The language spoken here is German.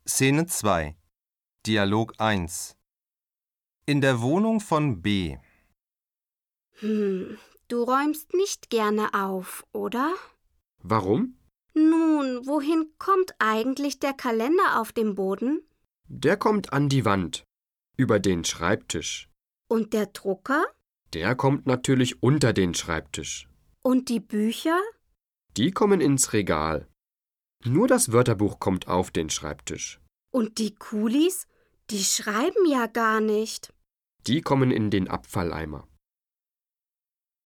Szene 2. Dialog 1. In der Wohnung von B. Du räumst nicht gerne auf, oder? Warum? Nun, wohin kommt eigentlich der Kalender auf dem Boden? Der kommt an die Wand, über den Schreibtisch. Und der Drucker? Der kommt natürlich unter den Schreibtisch. Und die Bücher? Die kommen ins Regal. Nur das Wörterbuch kommt auf den Schreibtisch. Und die Kulis? Die schreiben ja gar nicht. Die kommen in den Abfalleimer.